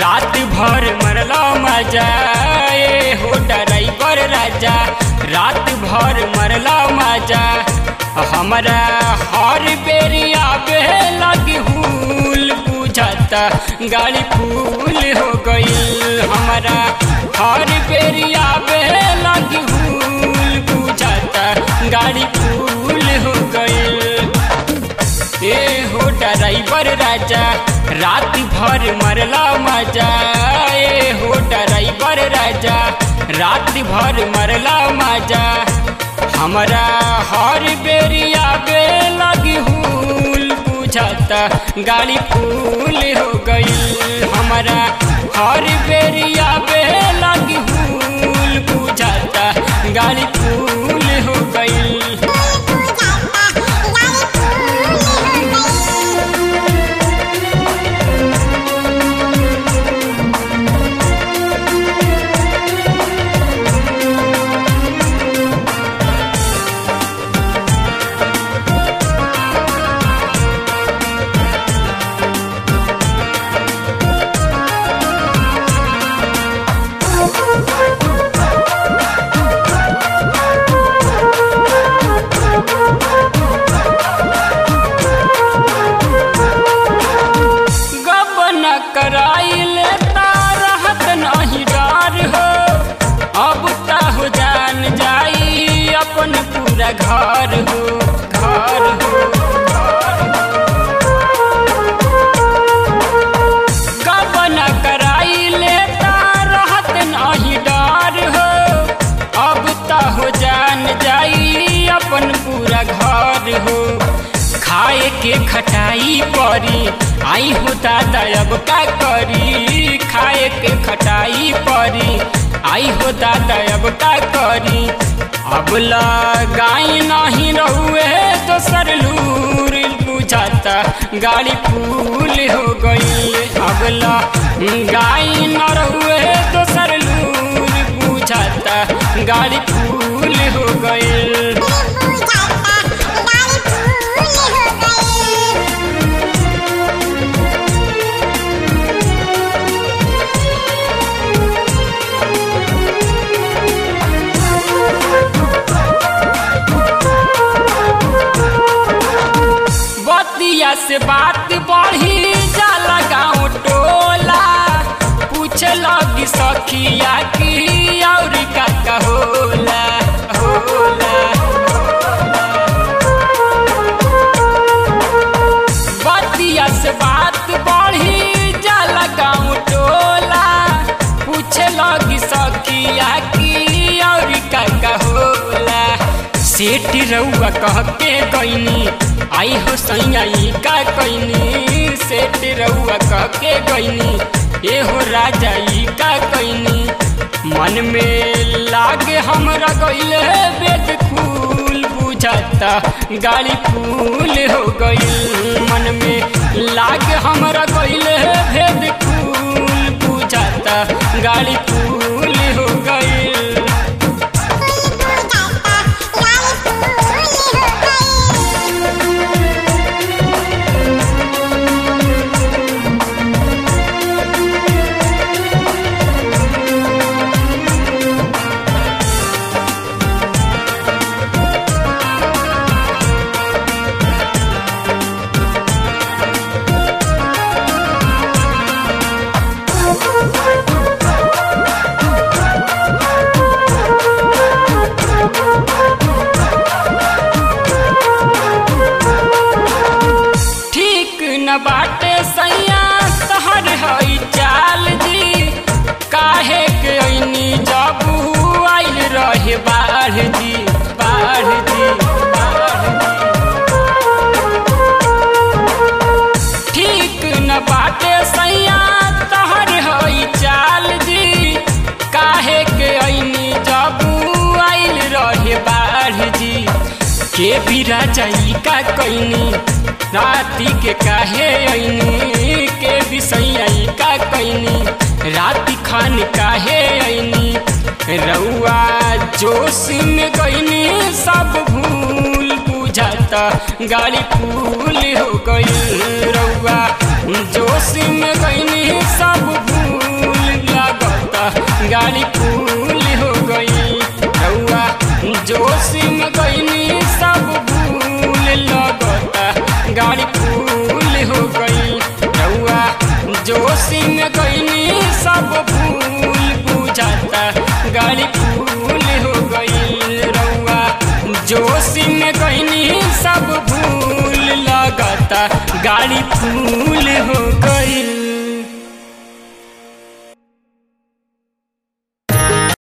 रात भर मरला मजा ए हो ड्राइवर राजा, रात भर मरला मजा। हमारा हर बेरिया बे लगी हुल बुझाता गाड़ी फूल हो गई। हमारा हर बेरिया बे लगी हुल बुझाता गाड़ी फूल हो गई। ए हो ड्राइवर राजा, रात भर मरला मजा ए हो ड्राइवर राजा, रात भर मरला मजा। हमारा हर बेरिया बे लगी हुल बुझाता गाड़ी फूल हो गई। हमारा हर बेरिया बे लगी हुल बुझाता गाड़ी फूल हो गई। कराइल रहत नहीं डर हो, अब ता हो जान जाई अपन पूरा घर हो, घर हो। गबन कराइल रहत नहीं डर हो, अब ता हो जान जाई अपन पूरा घर हो। खाए के खटाई परी आई हो दादा अब का करी, खाए के खटाई परी आई हो दादा अब का करी। अब लगाई नहीं रहुए दोसर लूर बुझाता गाड़ी फूल हो गई। अब लगाई न रहुए दोसर लूर बुझाता गाड़ी फूल हो गई। से बात बढ़ी जाला गाँव टोला, पूछे लगी सखिया की और का होला होला। बतिया से बात बढ़ी जाला गाँव टोला, पूछे लगी सखिया की और का होला। सेठ रउआ कह के गईनी आई हो सैयाई का कैनी, सेठ रउआ कह के गईनी ए हो राजाई का कैनी। मन में लागे हमरा गईले बेद फूल बुझाता गाड़ी फूल हो गई। मन में लागे हमरा गईले भेद फूल बुझाता गाड़ी फूल हो गई। बाटे सैया तहर हई चाल जी, काहे के ऐनी जबू आइल रहे बाढ़ जी, बाढ़ जी, बाढ़ जी। ठीक न बाटे सैया तहर हई चाल जी, काहे के ऐनी जबू आइल रहे बाढ़ जी। के भी राजाई का कैनी राती के काहे ऐनी, के विषय का कैनी राती खान काहे ऐनी। रउआ जोश में गईनी सब भूल बुझाता गाड़ी फूल हो गई। रउआ जोश में गईनी सब भूल बाड़ी